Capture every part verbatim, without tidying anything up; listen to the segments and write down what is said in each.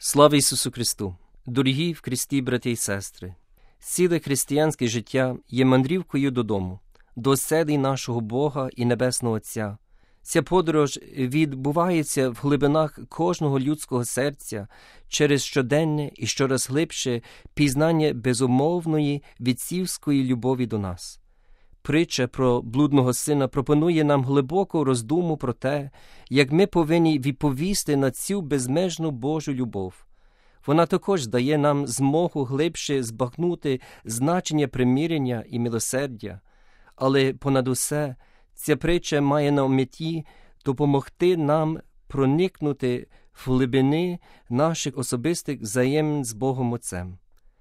Слава Ісусу Христу! Дорогі в Христі, брати і сестри! Ціле християнське життя є мандрівкою додому, до оселі нашого Бога і Небесного Отця. Ця подорож відбувається в глибинах кожного людського серця через щоденне і щораз глибше пізнання безумовної відцівської любові до нас. Притча про блудного сина пропонує нам глибоку роздуму про те, як ми повинні відповісти на цю безмежну Божу любов. Вона також дає нам змогу глибше збагнути значення примирення і милосердя, але понад усе ця притча має на меті допомогти нам проникнути в глибини наших особистих взаємин з Богом Отцем.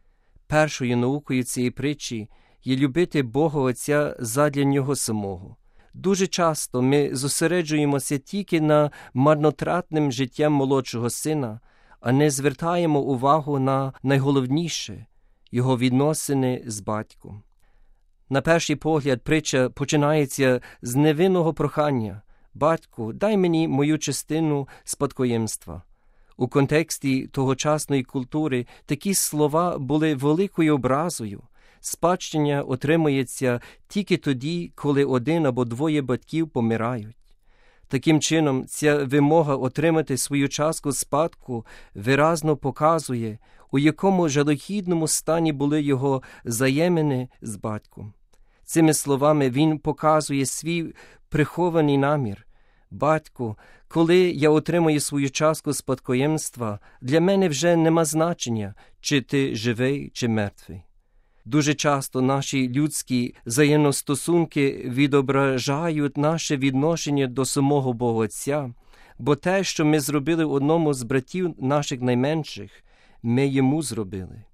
Першою наукою цієї притчі є любити Бога Отця задля Нього самого. Дуже часто ми зосереджуємося тільки на марнотратним життям молодшого сина, а не звертаємо увагу на найголовніше – його відносини з батьком. На перший погляд, притча починається з невинного прохання: «Батьку, дай мені мою частину спадкоємства». У контексті тогочасної культури такі слова були великою образою. Спадщина отримується тільки тоді, коли один або двоє батьків помирають. Таким чином, ця вимога отримати свою частку спадку виразно показує, у якому жалюгідному стані були його взаємини з батьком. Цими словами він показує свій прихований намір: «Батьку, коли я отримаю свою частку спадкоємства, для мене вже нема значення, чи ти живий, чи мертвий». Дуже часто наші людські взаємостосунки відображають наше відношення до самого Бога Отця, бо те, що ми зробили одному з братів наших найменших, ми йому зробили.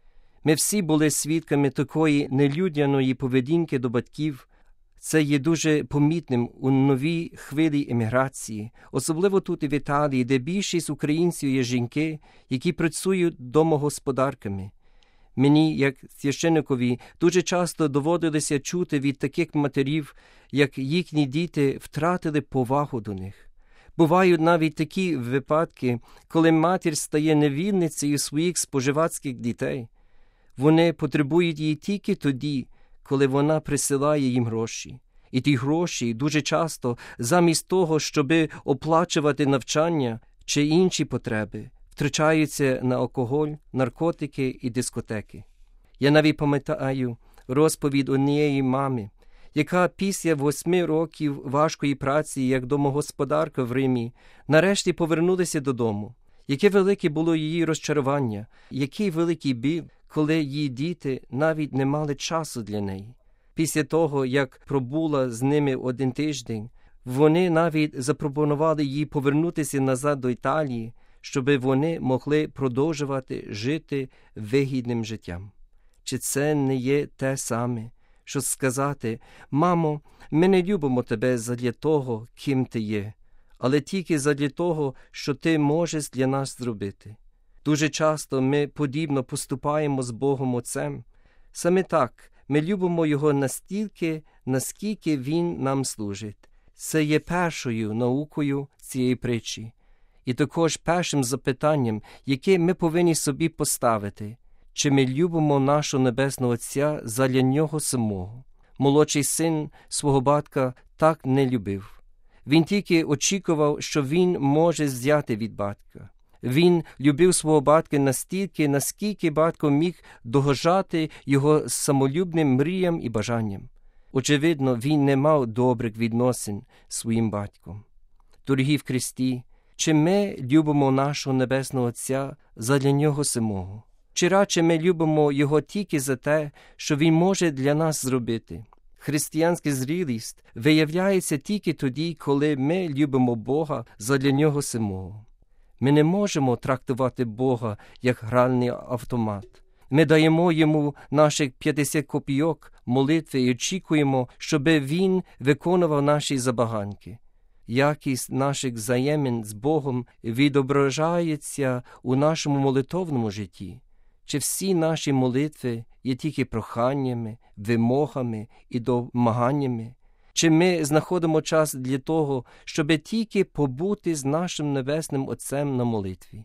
Ми всі були свідками такої нелюдяної поведінки до батьків. Це є дуже помітним у новій хвилі еміграції, особливо тут і в Італії, де більшість українців є жінки, які працюють домогосподарками. Мені, як священикові, дуже часто доводилося чути від таких матерів, як їхні діти втратили повагу до них. Бувають навіть такі випадки, коли матір стає невільницею своїх споживацьких дітей. Вони потребують її тільки тоді, коли вона присилає їм гроші. І ті гроші дуже часто, замість того, щоби оплачувати навчання чи інші потреби, втрачаються на алкоголь, наркотики і дискотеки. Я навіть пам'ятаю розповідь однієї мами, яка після восьми років важкої праці як домогосподарка в Римі нарешті повернулася додому. Яке велике було її розчарування, який великий біль, коли її діти навіть не мали часу для неї. Після того, як пробула з ними один тиждень, вони навіть запропонували їй повернутися назад до Італії, щоб вони могли продовжувати жити вигідним життям. Чи це не є те саме, що сказати: «Мамо, ми не любимо тебе задля того, ким ти є, але тільки задля того, що ти можеш для нас зробити». Дуже часто ми подібно поступаємо з Богом Отцем. Саме так, ми любимо Його настільки, наскільки Він нам служить. Це є першою наукою цієї притчі. І також першим запитанням, яке ми повинні собі поставити: чи ми любимо нашого Небесного Отця задля Нього самого? Молодший син свого батька так не любив. Він тільки очікував, що він може взяти від батька. Він любив свого батька настільки, наскільки батько міг догоджати його самолюбним мріям і бажанням. Очевидно, він не мав добрих відносин з своїм батьком. Дорогі в Христі, чи ми любимо нашого Небесного Отця задля Нього самого? Чи радше ми любимо Його тільки за те, що Він може для нас зробити? Християнська зрілість виявляється тільки тоді, коли ми любимо Бога задля Нього самого. Ми не можемо трактувати Бога як гральний автомат. Ми даємо Йому наших п'ятдесят копійок молитви і очікуємо, щоб Він виконував наші забаганки. Якість наших взаємин з Богом відображається у нашому молитовному житті. Чи всі наші молитви є тільки проханнями, вимогами і домаганнями? Чи ми знаходимо час для того, щоб тільки побути з нашим Небесним Отцем на молитві?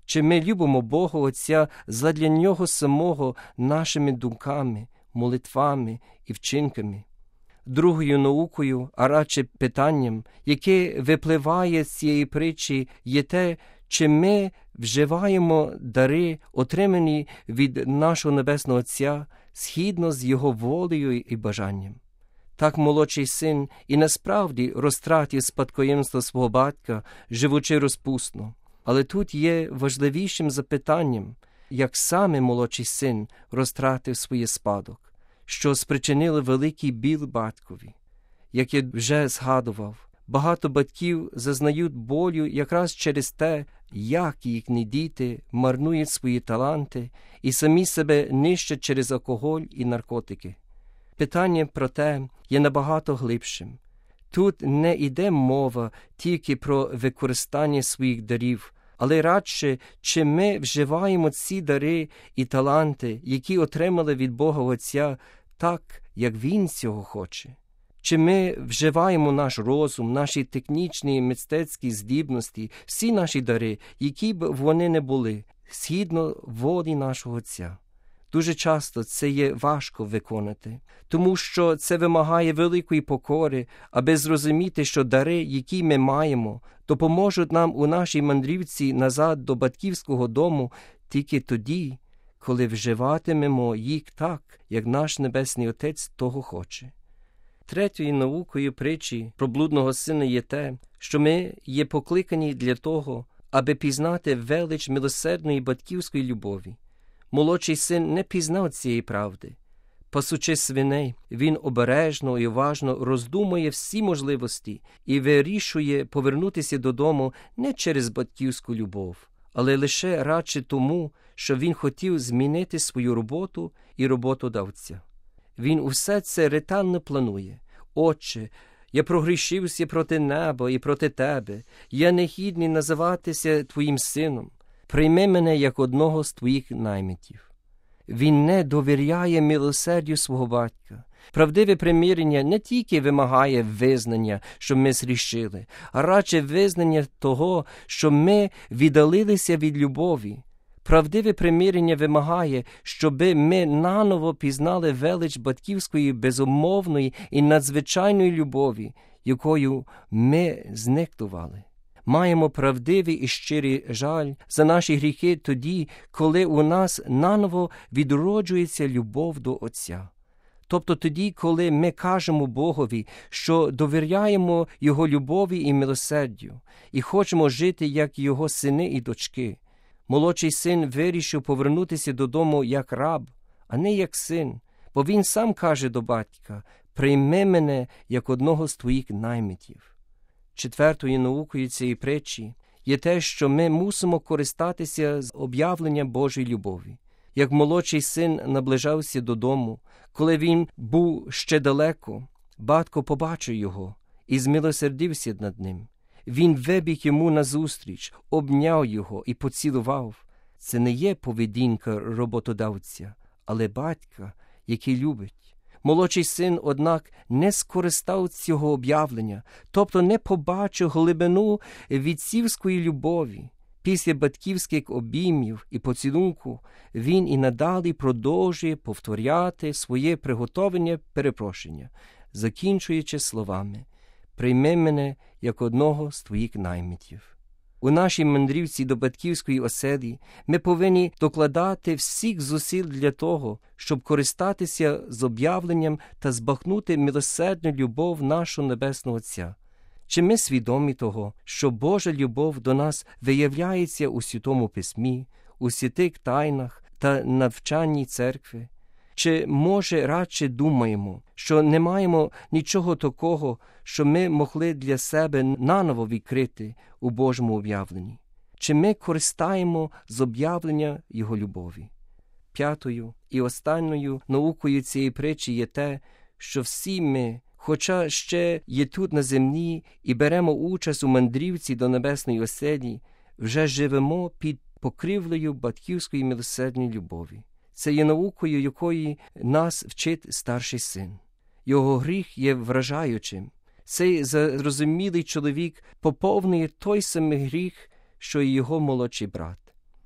Чи ми любимо Бога Отця задля Нього самого нашими думками, молитвами і вчинками? Другою наукою, а радше питанням, яке випливає з цієї притчі, є те, чи ми вживаємо дари, отримані від нашого Небесного Отця, згідно з Його волею і бажанням. Так молодший син і насправді розтратив спадкоємство свого батька, живучи розпусно. Але тут є важливішим запитанням, як саме молодший син розтратив своє спадок, що спричинило великий біль батькові. Як я вже згадував, багато батьків зазнають болю якраз через те, як їхні діти марнують свої таланти і самі себе нищать через алкоголь і наркотики. Питання про те є набагато глибшим. Тут не йде мова тільки про використання своїх дарів, але радше, чи ми вживаємо ці дари і таланти, які отримали від Бога Отця, так, як Він цього хоче. Чи ми вживаємо наш розум, наші технічні і мистецькі здібності, всі наші дари, які б вони не були, згідно волі нашого Отця. Дуже часто це є важко виконати, тому що це вимагає великої покори, аби зрозуміти, що дари, які ми маємо, допоможуть нам у нашій мандрівці назад до батьківського дому тільки тоді, коли вживатимемо їх так, як наш Небесний Отець того хоче. Третьою наукою притчі про блудного сина є те, що ми є покликані для того, аби пізнати велич милосердної батьківської любові. Молодший син не пізнав цієї правди. Пасучи свиней, він обережно і уважно роздумує всі можливості і вирішує повернутися додому не через батьківську любов, але лише радше тому, що він хотів змінити свою роботу і роботодавця. Він усе це ретельно планує. «Отче, я прогрішився проти неба і проти тебе. Я не гідний називатися твоїм сином. Прийми мене як одного з твоїх наймитів». Він не довіряє милосердю свого батька. Правдиве примирення не тільки вимагає визнання, що ми зрішили, а радше визнання того, що ми віддалилися від любові. Правдиве примирення вимагає, щоби ми наново пізнали велич батьківської безумовної і надзвичайної любові, якою ми зникнували. Маємо правдивий і щирий жаль за наші гріхи тоді, коли у нас наново відроджується любов до Отця. Тобто тоді, коли ми кажемо Богові, що довіряємо Його любові і милосердю, і хочемо жити, як Його сини і дочки. Молодший син вирішив повернутися додому як раб, а не як син, бо він сам каже до батька: «Прийми мене як одного з твоїх наймитів». Четвертою наукою цієї притчі є те, що ми мусимо користатися з об'явлення Божої любові. Як молодший син наближався додому, коли він був ще далеко, батько побачив його і змилосердився над ним. Він вибіг йому назустріч, обняв його і поцілував. Це не є поведінка роботодавця, але батька, який любить. Молодший син, однак, не скористав цього об'явлення, тобто не побачив глибину відцівської любові. Після батьківських обіймів і поцілунку він і надалі продовжує повторяти своє приготовлене перепрошення, закінчуючи словами: «Прийми мене як одного з твоїх наймитів». У нашій мандрівці до батьківської оселі ми повинні докладати всіх зусиль для того, щоб користатися з об'явленням та збагнути милосердну любов нашого Небесного Отця. Чи ми свідомі того, що Божа любов до нас виявляється у Святому Письмі, у святих тайнах та навчанні церкви? Чи, може, радше думаємо, що не маємо нічого такого, що ми могли для себе наново відкрити у Божому об'явленні? Чи ми користаємо з об'явлення Його любові? П'ятою і останньою наукою цієї притчі є те, що всі ми, хоча ще є тут на землі і беремо участь у мандрівці до небесної оселі, вже живемо під покривлею батьківської милосердної любові. Це є наукою, якої нас вчить старший син. Його гріх є вражаючим. Цей зарозумілий чоловік поповнює той самий гріх, що і його молодший брат.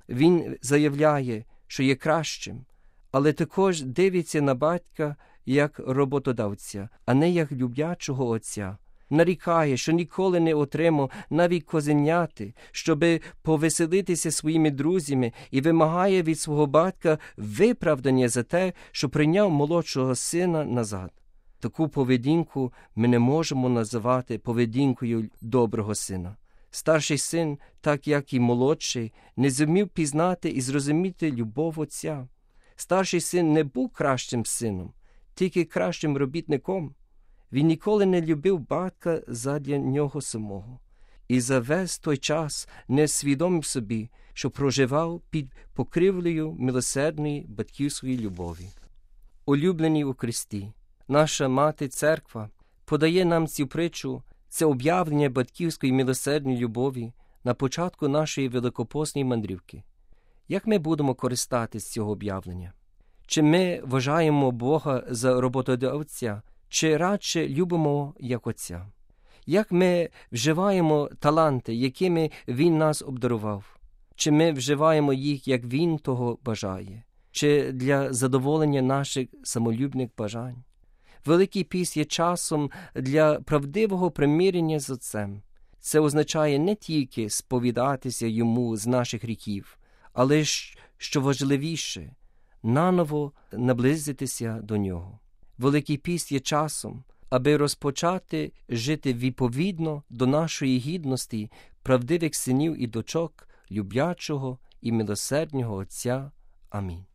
Він заявляє, що є кращим, але також дивиться на батька як роботодавця, а не як люблячого отця. Нарікає, що ніколи не отримав навіть козеняти, щоби повеселитися своїми друзями, і вимагає від свого батька виправдання за те, що прийняв молодшого сина назад. Таку поведінку ми не можемо називати поведінкою доброго сина. Старший син, так як і молодший, не зумів пізнати і зрозуміти любов отця. Старший син не був кращим сином, тільки кращим робітником. Він ніколи не любив батька задля нього самого. І за весь той час не свідомив собі, що проживав під покривлею милосердної батьківської любові. Улюблені у Христі, наша мати Церква подає нам цю притчу, це об'явлення батьківської милосердної любові на початку нашої великопостної мандрівки. Як ми будемо користатись цього об'явлення? Чи ми вважаємо Бога за роботодавця, чи радше любимо як Отця? Як ми вживаємо таланти, якими Він нас обдарував? Чи ми вживаємо їх, як Він того бажає? Чи для задоволення наших самолюбних бажань? Великий піст є часом для правдивого примирення з Отцем. Це означає не тільки сповідатися Йому з наших гріхів, але, що важливіше, наново наблизитися до Нього. Великий піст є часом, аби розпочати жити відповідно до нашої гідності правдивих синів і дочок, люблячого і милосердного Отця. Амінь.